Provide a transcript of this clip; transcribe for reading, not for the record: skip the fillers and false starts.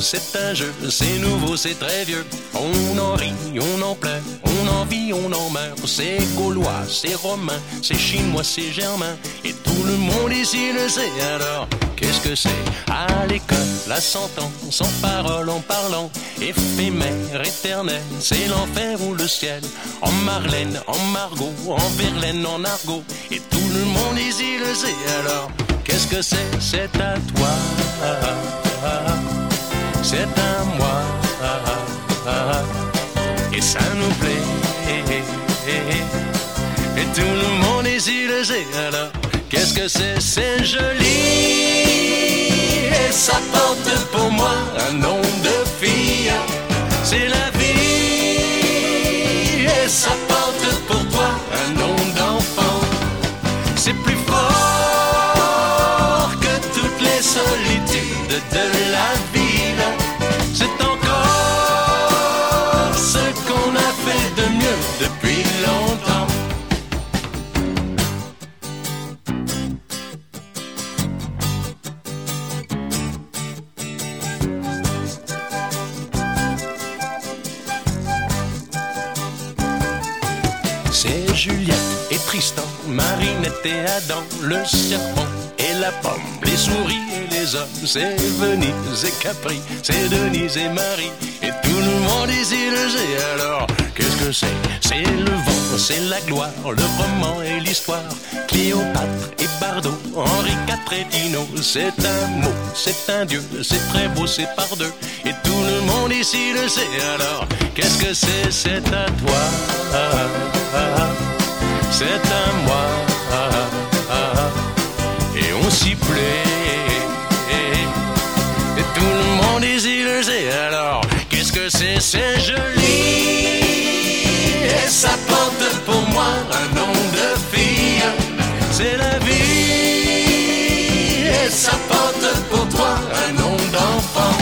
c'est un jeu, c'est nouveau, c'est très vieux. On en rit, on en pleure, on en vit, on en meurt. C'est gaulois, c'est romain, c'est chinois, c'est germain. Et tout le monde ici le sait alors. Qu'est-ce que c'est? À l'école, à 100 ans, sans parole, en parlant, éphémère, éternel, c'est l'enfer ou le ciel. En Marlène, en Margot, en Verlaine, en argot. Et tout le monde ici le sait alors. Qu'est-ce que c'est? C'est à toi, c'est à moi, et ça nous plaît. Et tout le monde ici le sait alors. Qu'est-ce que c'est? C'est joli. Et ça porte pour moi un nom de fille. C'est la vie. Et ça porte pour toi un nom d'enfant. C'est plus fort que toutes les solitudes de la ville. C'est encore ce qu'on a fait de mieux depuis longtemps. C'est Juliette et Tristan, Marinette et Adam, le serpent et la pomme, les souris et les hommes. C'est Venise et Capri, c'est Denise et Marie. Et tout le monde ici le sait alors. Qu'est-ce que c'est? C'est le vent, c'est la gloire, le roman et l'histoire. Cléopâtre et Bardot, Henri IV et Tino. C'est un mot, c'est un dieu, c'est très beau, c'est par deux. Et tout le monde ici le sait alors. Qu'est-ce que c'est? C'est à toi, c'est à moi, et on s'y plaît. Et tout le monde ici le sait alors. Qu'est-ce que c'est? C'est joli. Et ça porte pour moi un nom de fille. C'est la vie. Et ça porte pour toi un nom d'enfant.